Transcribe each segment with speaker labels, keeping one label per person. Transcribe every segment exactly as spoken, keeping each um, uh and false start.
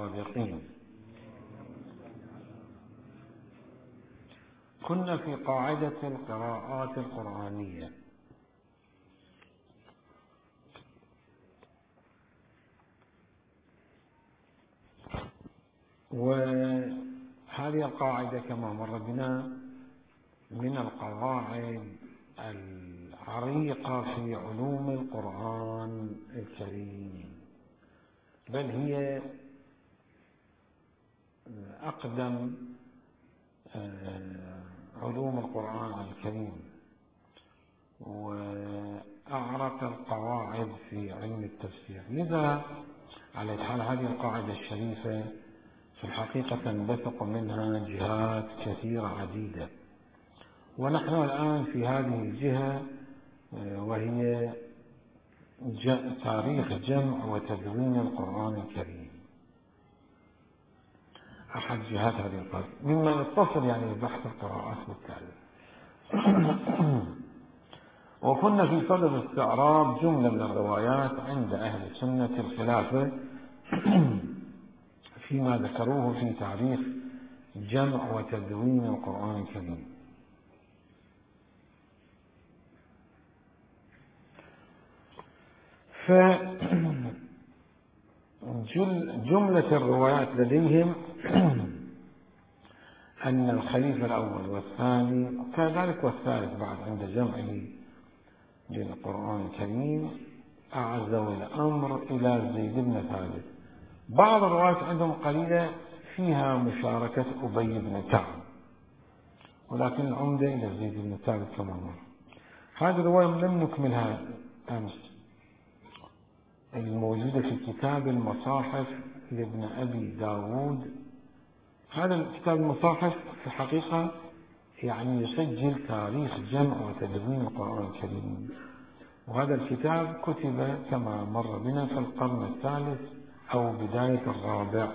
Speaker 1: الصادقين. كنا في قاعدة القراءات القرآنية، وهذه القاعدة كما مر بنا من القواعد العريقة في علوم القرآن الكريم، بل هي أقدم علوم القرآن الكريم وأعرق القواعد في علم التفسير. لذا على حال هذه القاعدة الشريفة في الحقيقة تنبثق منها جهات كثيرة عديدة، ونحن الآن في هذه الجهة وهي تاريخ جمع وتدوين القرآن الكريم، أحد جهات هذه القاعدة مما يتصل يعني ببحث القراءات بالتالي. وكنا في صدد استعراض جملة من الروايات عند أهل سنة الخلافة فيما ذكروه في تاريخ جمع وتدوين القرآن الكريم. فجملة الروايات لديهم أن الخليفة الأول والثاني كذلك والثالث بعد عند جمعه للقرآن الكريم أعزوا الأمر إلى زيد بن ثابت. بعض الروايات عندهم قليلة فيها مشاركة أبي بن كعب، ولكن العمدة إلى زيد بن ثابت كما مر. هذه الرواية لم نكملها أمس، الموجودة في كتاب المصاحف لابن أبي داود. هذا الكتاب المصاحف في الحقيقة يعني يسجل تاريخ جمع وتدوين القرآن الكريم، وهذا الكتاب كتب كما مر بنا في القرن الثالث أو بداية الرابع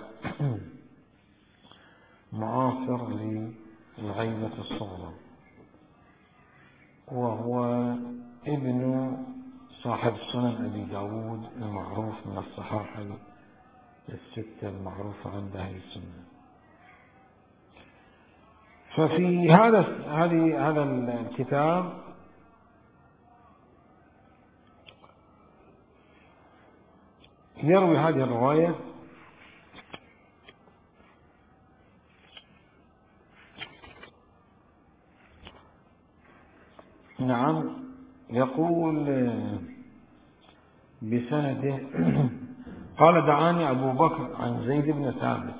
Speaker 1: معاصر للغيبة الصغرى، وهو ابن صاحب سنن أبي داود المعروف من الصحاح الستة المعروفة عند أهل السنة. ففي هذا هذه هذا الكتاب يروي هذه الرواية نعم يقول بسنده قال دعاني أبو بكر عن زيد بن ثابت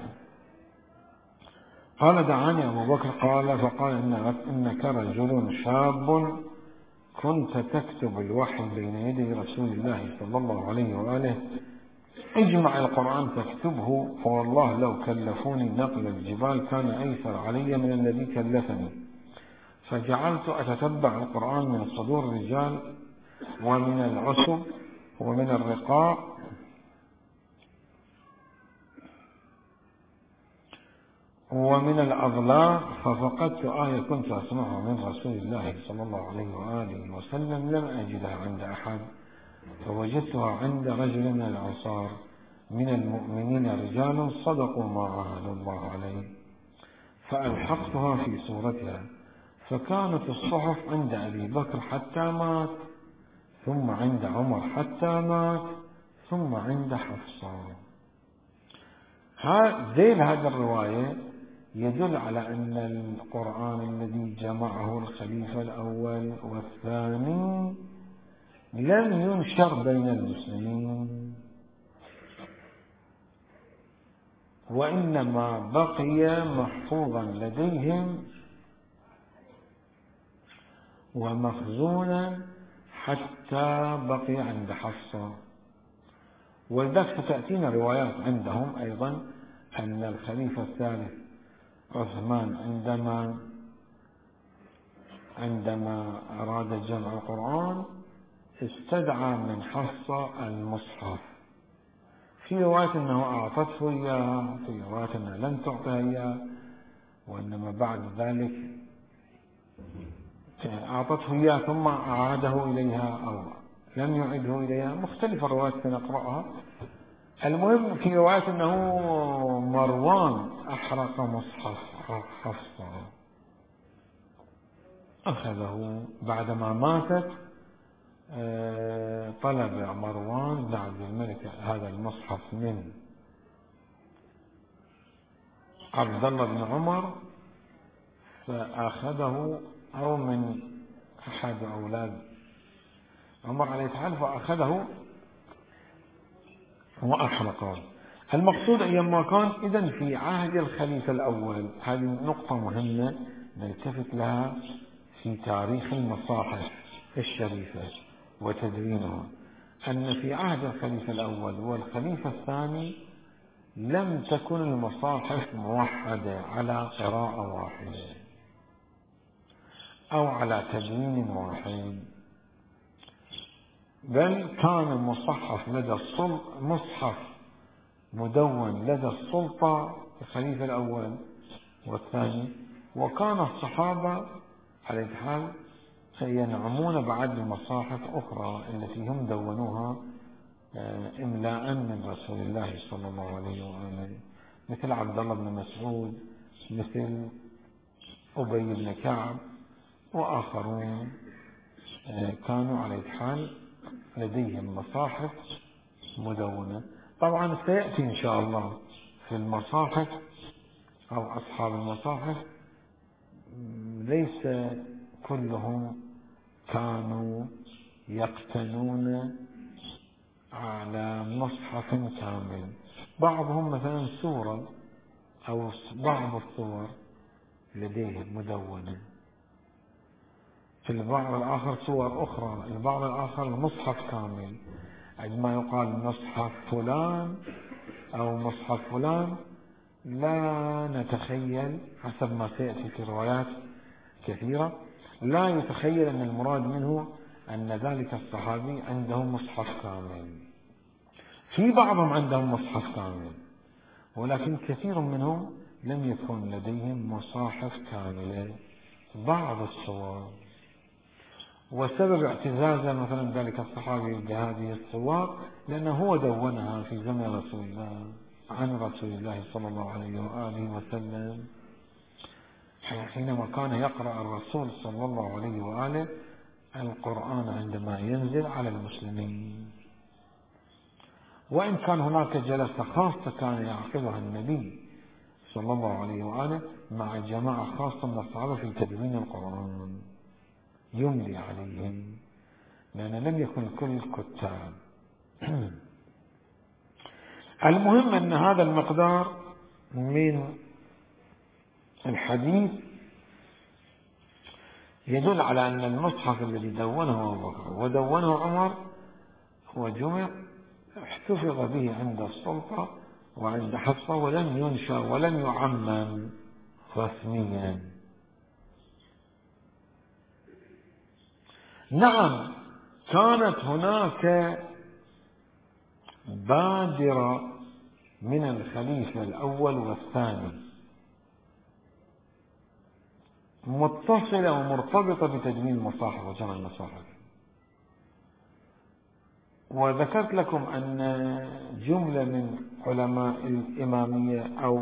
Speaker 1: قال دعاني أبو بكر قال فقال إنك رجل شاب كنت تكتب الوحي بين يدي رسول الله صلى الله عليه وآله، اجمع القرآن تكتبه، فوالله لو كلفوني نقل الجبال كان أيسر علي من الذي كلفني. فجعلت أتتبع القرآن من صدور الرجال ومن العسب ومن الرقاع ومن الأضلاع، ففقدت آية كنت أسمعها من رسول الله صلى الله عليه وآله وسلم لم أجدها عند أحد، فوجدتها عند رجل من الأنصار من المؤمنين رجال صدقوا ما عاهدوا الله عليه، فألحقتها في صورتها، فكانت الصحف عند أبي بكر حتى مات، ثم عند عمر حتى مات، ثم عند حفصة. ذيل هذه الرواية يدل على أن القرآن الذي جمعه الخليفة الأول والثاني لم ينشر بين المسلمين، وإنما بقي محفوظا لديهم ومخزونا حتى بقي عند حفصة. ولذلك ستأتينا روايات عندهم أيضا أن الخليفة الثالث عثمان عندما عندما أراد جمع القرآن استدعى من حفصة المصحف، في رواية أنه أعطته إياه، في رواية أنها لم تعطها إياه، وإنما بعد ذلك أعطته إياه ثم أعاده إليها أو لم يعده إليها، مختلف الروايات سنقرأها. المهم في رواية أنه مروان أحرق مصحف حفصة، أخذه بعدما ماتت. طلب مروان بن عبد الملك هذا المصحف من عبد الله بن عمر، فأخذه أو من أحد أولاد عمر عليه السلام، فأخذه وأحرقه. المقصود أيما كان إذن في عهد الخليفة الأول، هذه نقطة مهمة نلتفت لها في تاريخ المصاحف الشريفة وتدوينها، أن في عهد الخليفة الأول والخليفة الثاني لم تكن المصاحف موحدة على قراءة واحدة أو على تدوين واحد، بل كان المصحف لدى السلطة مصحف مدون لدى السلطة الخليفة الأول والثاني، وكان الصحابة عليه الحال ينعمون بعد المصاحف أخرى التي هم دونوها إملاء من رسول الله صلى الله عليه وآله، مثل عبد الله بن مسعود، مثل أبي بن كعب وآخرون كانوا على الحال لديهم مصاحف مدونة. طبعا سيأتي إن شاء الله في المصاحف أو أصحاب المصاحف ليس كلهم كانوا يقتنون على مصحف كامل، بعضهم مثلا سورة أو بعض الصور لديه مدونة، في البعض الآخر صور أخرى، البعض الآخر المصحف كامل. عندما يقال مصحف فلان أو مصحف فلان لا نتخيل حسب ما سيأتي في روايات كثيرة، لا يتخيل أن المراد منه أن ذلك الصحابي عنده مصحف كامل. في بعضهم عندهم مصحف كامل، ولكن كثير منهم لم يكن لديهم مصاحف كاملة، بعض الصور. وسبب اعتزاز مثلا ذلك الصحابي بهذه الصور لأنه هو دونها في زمن رسول الله عن رسول الله صلى الله عليه وآله وسلم، حينما كان يقرأ الرسول صلى الله عليه وآله القرآن عندما ينزل على المسلمين. وإن كان هناك جلسة خاصة كان يعقدها النبي صلى الله عليه وآله مع جماعة خاصة من الصحابة في تدوين القرآن يملي عليهم، لأن لم يكن كل كتاب. المهم أن هذا المقدار من الحديث يدل على أن المصحف الذي دونه أبو بكر ودونه عمر هو جمع احتفظ به عند السلطة وعند حفصة، ولم ينشر ولم يعمم رسميا. نعم كانت هناك بادرة من الخليفة الأول والثاني متصلة ومرتبطة بتدوين المصاحف وجمع المصاحف، وذكرت لكم أن جملة من علماء الإمامية أو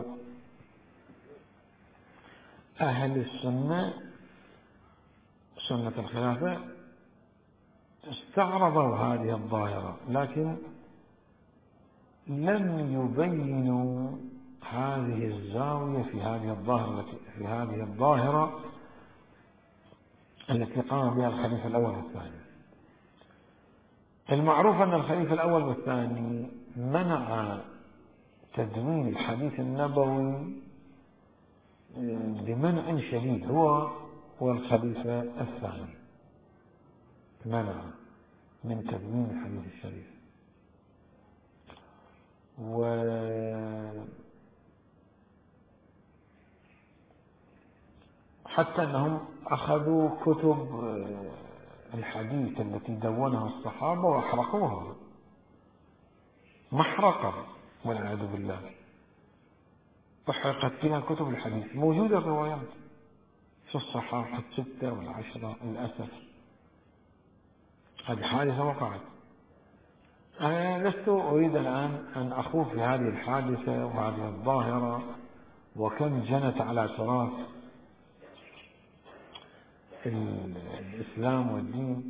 Speaker 1: أهل السنة سنة الخلافة استعرضوا هذه الظاهرة، لكن لم يبينوا هذه الزاوية في هذه الظاهرة في هذه الظاهرة التي قام بها الخليفة الأول والثاني. المعروف أن الخليفة الأول والثاني منع تدوين الحديث النبوي بمنع شديد، هو والخليفة الثاني منع من تدوين الحديث الشريف، وحتى أنهم أخذوا كتب الحديث التي دونها الصحابة وأحرقوها محرقة والعياذ بالله، وحرقت فيها كتب الحديث. موجودة الروايات في الصحاح الستة والعشرة للأسف، هذه حادثة وقعت. أنا لست أريد الآن أن أخوض في هذه الحادثة وهذه الظاهرة وكم جنت على تراث الإسلام والدين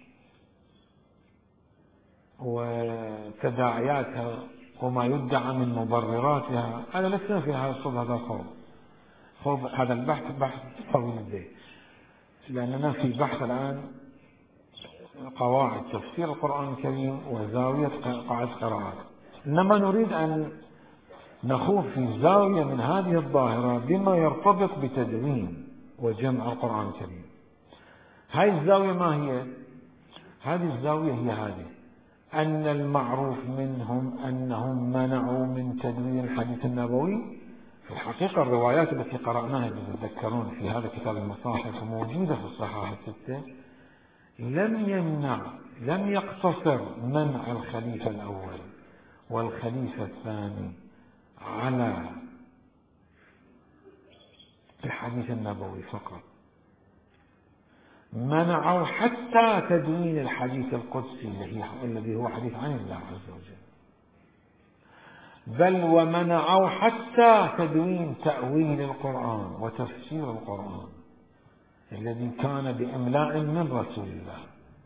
Speaker 1: وتداعياتها وما يدعى من مبرراتها. أنا لسنا في هذا الصوب هذا الخوض خوض هذا البحث بحث طويل الدين، لأننا في بحث الآن قواعد تفسير القرآن الكريم وزاوية قاعدة قراءات، إنما نريد أن نخوض في زاوية من هذه الظاهرة بما يرتبط بتدوين وجمع القرآن الكريم. هذه الزاوية ما هي؟ هذه الزاوية هي هذه: أن المعروف منهم أنهم منعوا من تدوين الحديث النبوي. في الحقيقة الروايات التي قرأناها تتذكرون في هذا كتاب المصاحف موجودة في الصحاح الستة، لم يمنع لم يقتصر منع الخليفة الأول والخليفة الثاني على الحديث النبوي فقط، منعوا حتى تدوين الحديث القدسي الذي هو حديث عن الله عز وجل، بل ومنعوا حتى تدوين تأويل القرآن وتفسير القرآن الذي كان بإملاء من رسول الله،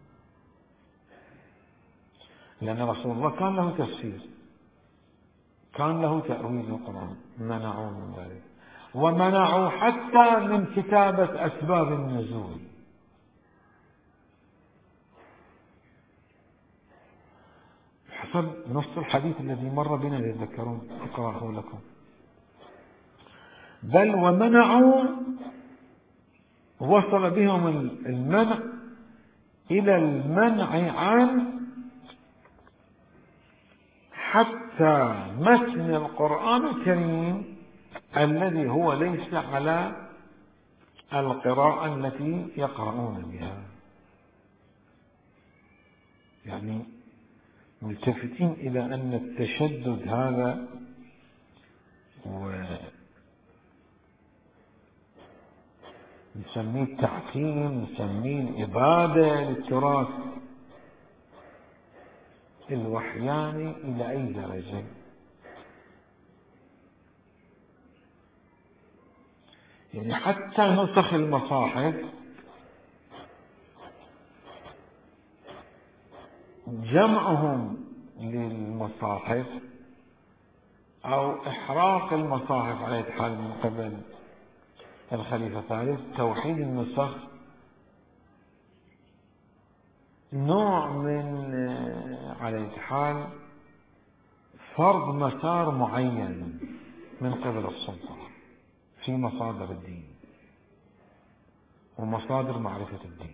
Speaker 1: لأن رسول الله كان له تفسير، كان له تأويل القرآن، منعوا من ذلك. ومنعوا حتى من كتابة أسباب النزول، حسب نص الحديث الذي مر بنا تذكرون أقرأه لكم. بل ومنعوا، وصل بهم المنع إلى المنع عن حتى متن القرآن الكريم الذي هو ليس على القراءة التي يقرؤون بها. يعني ملتفتين إلى أن التشدد هذا نسميه التعتيم، نسميه الإبادة للتراث الوحياني إلى أي درجة؟ يعني حتى نسخ المصاحف جمعهم للمصاحف أو إحراق المصاحف على حال من قبل الخليفة الثالث، توحيد النسخ، نوع من على حال فرض مسار معين من قبل السلطة في مصادر الدين ومصادر معرفة الدين.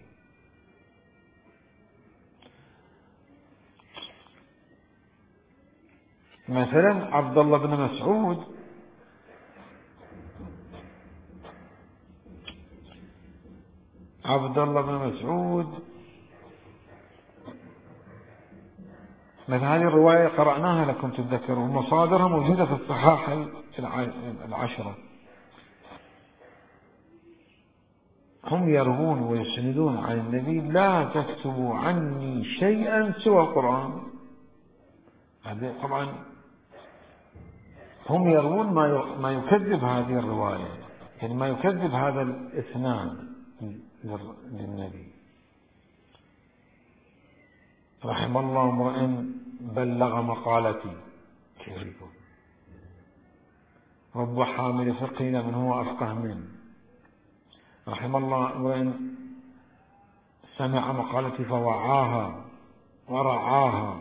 Speaker 1: مثلا عبد الله بن مسعود عبد الله بن مسعود مثل هذه الرواية قرأناها لكم تتذكرون، مصادرها موجودة في الصحاح العشرة. هم يروون ويسندون عن النبي: لا تكتبوا عني شيئا سوى القرآن. هذا طبعا هم يروون ما يكذب هذه الرواية، يعني ما يكذب هذا الإسناد للنبي. رحم الله امرئ بلغ مقالتي، كيف يقول؟ رب حامل فقه من هو أفقه منه. رحم الله امرئ سمع مقالتي فوعاها ورعاها.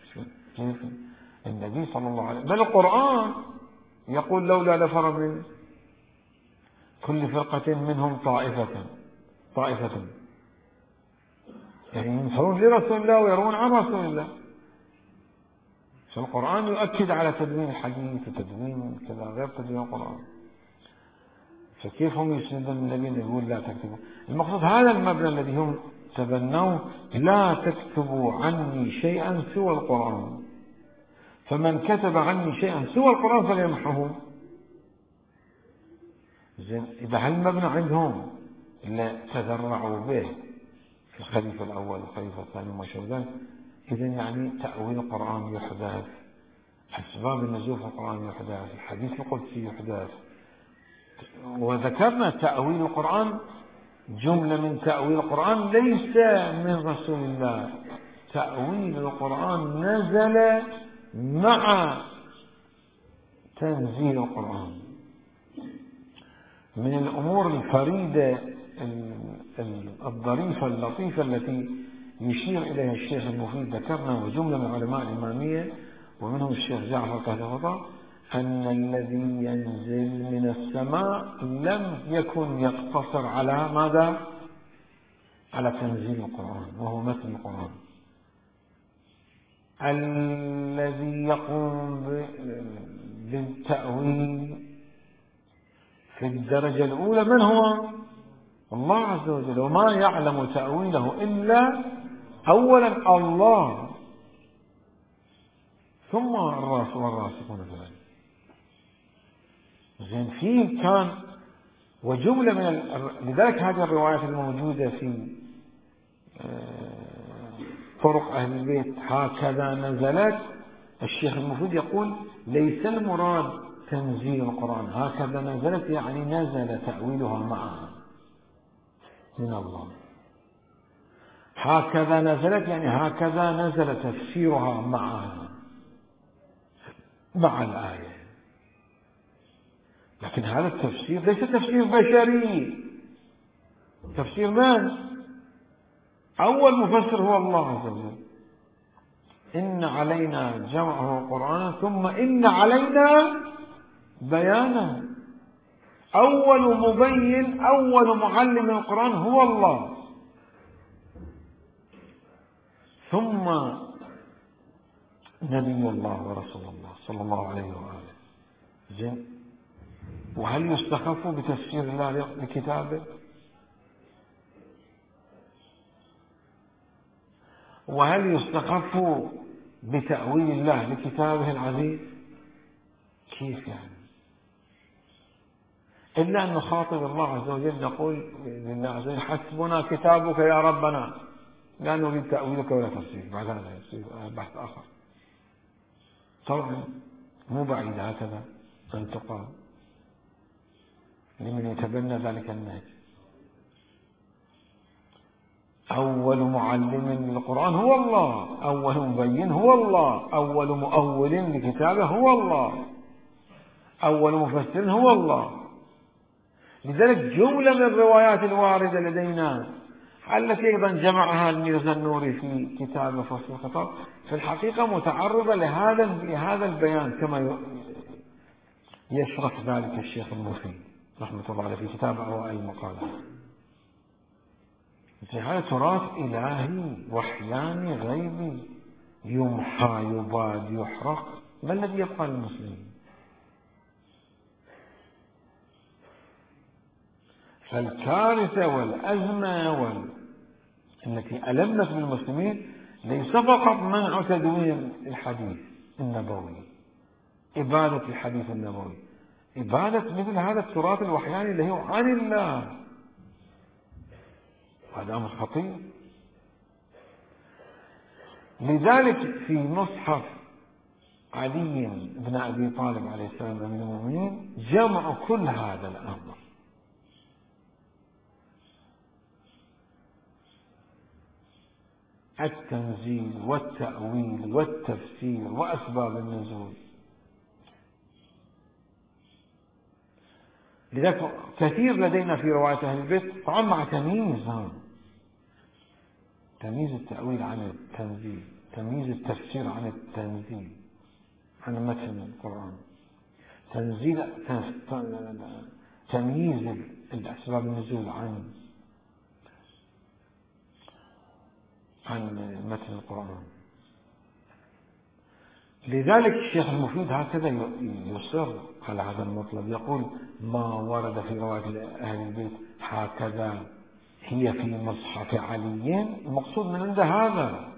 Speaker 1: النبي صلى الله عليه وسلم بل القرآن يقول: لولا نفر من كل فرقة منهم طائفة طائفة يعني ينصرون لرسول الله ويرون عن رسول الله. فالقرآن يؤكد على تدوين الحديث وتدوين كذا غير تدوين القرآن. فكيف هم يسندون النبي يقول لا تكتبوا؟ المقصود هذا المبنى الذي هم تبنوه: لا تكتبوا عني شيئا سوى القرآن، فمن كتب عني شيئا سوى القرآن فليمحه. زين، إذا هالمبنى عندهم اللي تذرعوا به في الخليفة الأول والخليفة الثاني وما شابه ذلك، إذا يعني تأويل القرآن يحدث، أسباب النزول في القرآن يحدث، الحديث القدسي يحدث. وذكرنا تأويل القرآن، جملة من تأويل القرآن ليس من رسول الله، تأويل القرآن نزل مع تنزيل القرآن. من الأمور الفريدة الظريفة اللطيفة التي يشير إليها الشيخ المفيد، ذكرنا وجملة من علماء الإمامية ومنهم الشيخ جعفر كهرباء، أن الذي ينزل من السماء لم يكن يقتصر على ماذا؟ على تنزيل القرآن وهو متن القرآن. الذي يقوم بالتأويل في الدرجة الأولى من هو؟ الله عز وجل، وما يعلم تأويله إلا أولا الله، ثم الراس والراسخون في العلم. زين فيه كان وجملة من ال... لذلك هذه الروايات الموجودة في طرق أهل البيت هكذا نزلت، الشيخ المفيد يقول ليس المراد تنزيل القرآن، هكذا نزلت يعني نزل تأويلها معها من الله، هكذا نزلت يعني هكذا نزل تفسيرها معها مع الآية. لكن هذا التفسير ليس تفسير بشري، تفسير من؟ أول مفسر هو الله عز وجل. إن علينا جمعه قرآنا ثم إن علينا بيانه. أول مبين أول معلم القرآن هو الله، ثم نبي الله ورسول الله صلى الله عليه وآله. زين، وهل يستخف بتفسير الله لكتابه؟ وهل يستخف بتأويل الله لكتابه العزيز؟ كيف يعني؟ إلا أن نخاطب الله عز وجل نقول لله عز وجل حسبنا كتابك يا ربنا، لا نريد تأويلك ولا تفسير، بعد هذا يصير بحث آخر. طبعا مو بعيد هكذا أن تقال لمن يتبنى ذلك النهج. أول معلم للقرآن هو الله، أول مبين هو الله، أول مؤول لكتابه هو الله، أول مفسر هو الله. لذلك جملة من الروايات الواردة لدينا التي أيضا جمعها الميرزا النوري في كتاب فصل الخطاب في الحقيقة متعرضة لهذا لهذا البيان كما يشرح ذلك الشيخ المفيد رحمة الله عليه في كتاب أوائل المقالات. هذا تراث إلهي وحياني غيبي يمحى يباد يحرق، ما الذي يبقى للمسلمين؟ فالكارثة والأزمة وال... التي ألمت بالمسلمين ليس فقط منع تدوين الحديث النبوي، إبادة الحديث النبوي، إبادة مثل هذا التراث الوحياني اللي هو عن الله. هذا أمر خطير. لذلك في مصحف علي بن أبي طالب عليه السلام من المؤمنين جمع كل هذا الأمر، التنزيل والتأويل والتفسير وأسباب النزول. لذلك كثير لدينا في رواية أهل البيت طبعا مع تمييز، تمييز التأويل عن التنزيل، تمييز التفسير عن التنزيل عن متن القرآن، تنزيل تمييز الأسباب النزول عن عن متن القرآن. لذلك الشيخ المفيد هكذا يصر على هذا المطلب، يقول ما ورد في رواية أهل البيت هكذا هي في مصحف علي، المقصود من عند هذا.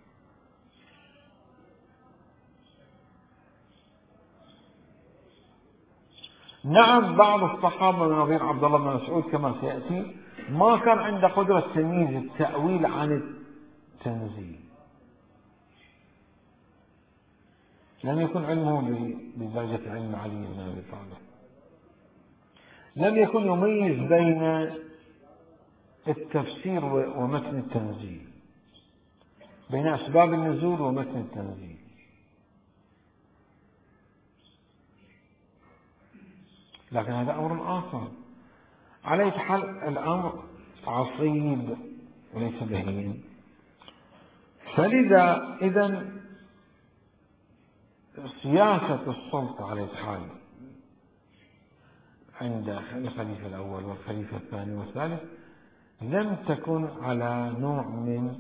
Speaker 1: نعم بعض الصحابة من نظير عبد الله بن مسعود كما سيأتي ما كان عنده قدرة تمييز التأويل عن التنزيل، لم يكن علمه بدرجة علم علي بن أبي طالب. لم يكن يميز بين التفسير ومتن التنزيل، بين أسباب النزول ومتن التنزيل. لكن هذا أمر آخر. على أي حال الأمر عصيب وليس بهين. فلذا إذن سياسة السلطة على أي حال عند الخليفة الأول والخليفة الثاني والثالث لم تكن على نوع من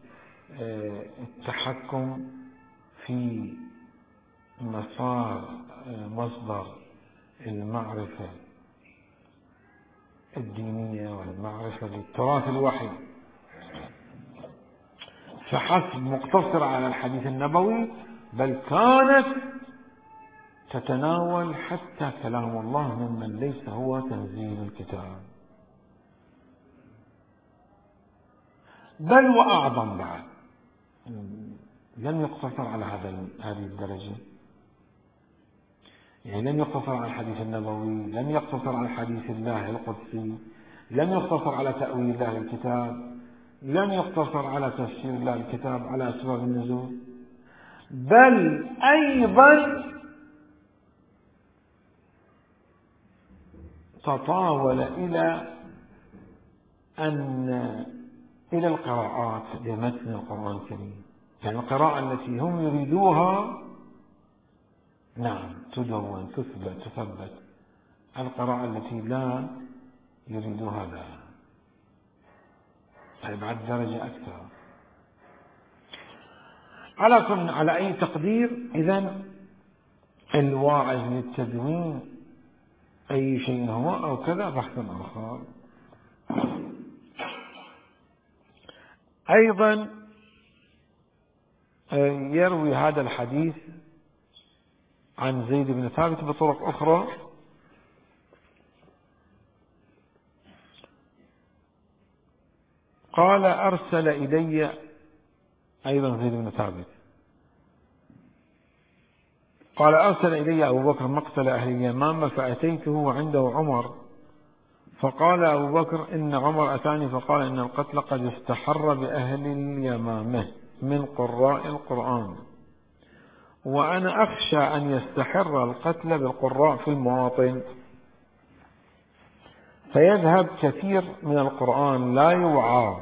Speaker 1: التحكم في مسار مصدر المعرفة الدينية والمعرفة للتراث الوحي فحسب مقتصر على الحديث النبوي، بل كانت تتناول حتى كلام الله ممن ليس هو تنزيل الكتاب، بل وأعظم بعد. لم يقتصر على هذا هذه الدرجة، يعني لم يقتصر على الحديث النبوي، لم يقتصر على حديث الله القدسي، لم يقتصر على تأويل الله الكتاب، لم يقتصر على تفسير الله الكتاب، على أسباب النزول، بل أيضا تطاول إلى أن إلى القراءات لمتن القرآن الكريم، يعني القراءة التي هم يريدوها نعم تدون تثبت تثبت، القراءة التي لا يريدوها لا. طيب بعد درجة أكثر. على كل على أي تقدير إذن الواعظ للتدوين أي شيء هو أو كذا بحث آخر. أيضا يروي هذا الحديث عن زيد بن ثابت بطرق أخرى، قال أرسل إلي أيضا زيد بن ثابت قال أرسل إلي أبو بكر مقتل أهل اليمامة فأتيته وعنده عمر، فقال أبو بكر إن عمر أتاني فقال إن القتل قد استحر بأهل اليمامة من قراء القرآن، وأنا أخشى أن يستحر القتل بالقراء في المواطن فيذهب كثير من القرآن لا يوعى،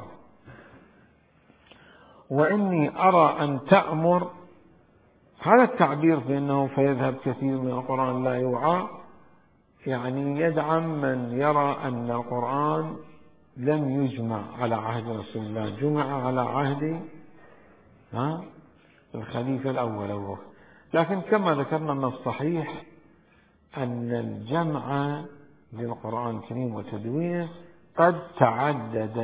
Speaker 1: وإني أرى أن تأمر. هذا التعبير بأنه فيذهب كثير من القرآن لا يوعى يعني يدعم من يرى أن القرآن لم يجمع على عهد رسول الله، جمع على عهد ها الخليفة الأول أو. لكن كما ذكرنا من الصحيح أن الجمع للقرآن الكريم وتدوينه قد تعدد.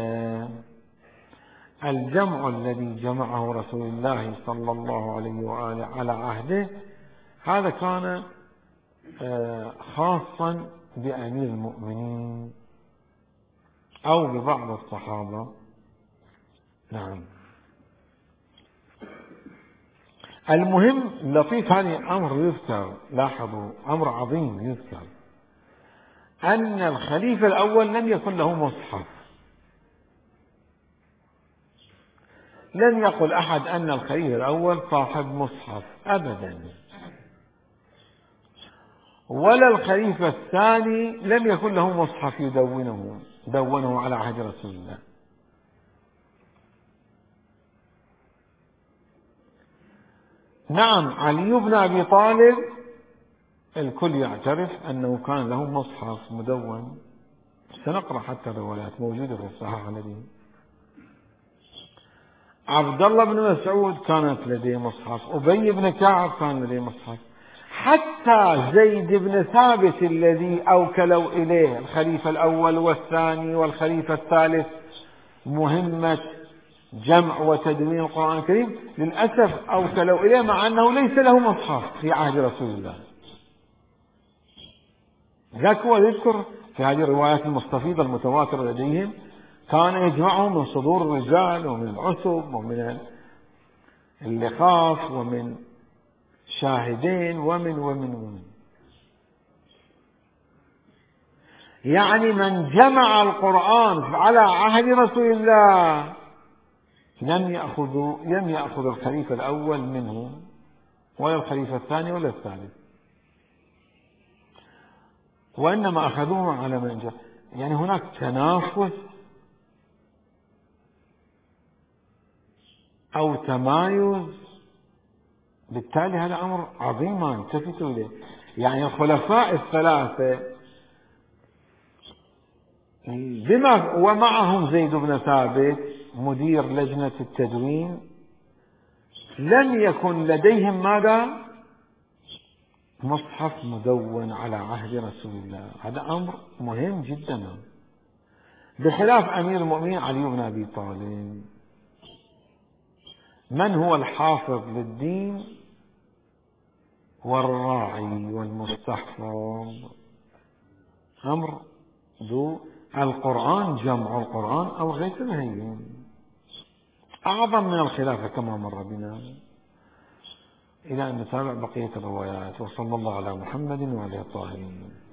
Speaker 1: الجمع الذي جمعه رسول الله صلى الله عليه وآله على عهده هذا كان خاصا بأمير المؤمنين أو ببعض الصحابة. نعم. المهم لطيف هذا أمر يذكر، لاحظوا أمر عظيم يذكر، أن الخليفة الأول لم يكن له مصحف. لم يقل أحد أن الخليفة الأول صاحب مصحف أبدا، ولا الخليفة الثاني لم يكن له مصحف يدونه دونه على عهد رسول الله. نعم علي بن أبي طالب الكل يعترف أنه كان له مصحف مدون، سنقرأ حتى الروايات موجودة في الصحيح الذي. عبد الله بن مسعود كانت لديه مصحف، أبي بن كعب كان لديه مصحف، حتى زيد بن ثابت الذي أوكلوا إليه الخليفة الأول والثاني والخليفة الثالث مهمة جمع وتدوين القرآن الكريم، للأسف أوكلوا إليه مع أنه ليس له مصحف في عهد رسول الله. ذاك هو يذكر في هذه الروايات المستفيضة المتواترة لديهم كان يجمعهم من صدور الرجال ومن العصب ومن اللخاف ومن شاهدين ومن ومن ومن. يعني من جمع القرآن على عهد رسول الله لم يأخذ لم يأخذ الخليفة الأول منه ولا الخليفة الثاني ولا الثالث، وإنما أخذوه على من جاء. يعني هناك تنافس أو تمايز، بالتالي هذا أمر عظيم ما التفتوا إليه. يعني الخلفاء الثلاثة بما ومعهم زيد بن ثابت مدير لجنة التدوين لم يكن لديهم ماذا؟ مصحف مدون على عهد رسول الله. هذا أمر مهم جدا، بخلاف أمير المؤمنين علي بن أبي طالب. من هو الحافظ للدين والراعي والمستحفظ؟ أمر ذو القرآن، جمع القرآن أو غير الهين أعظم من الخلافة كما مر بنا. إلى أن نتابع بقية الروايات. وصلى الله على محمد وعلى آله الطاهرين.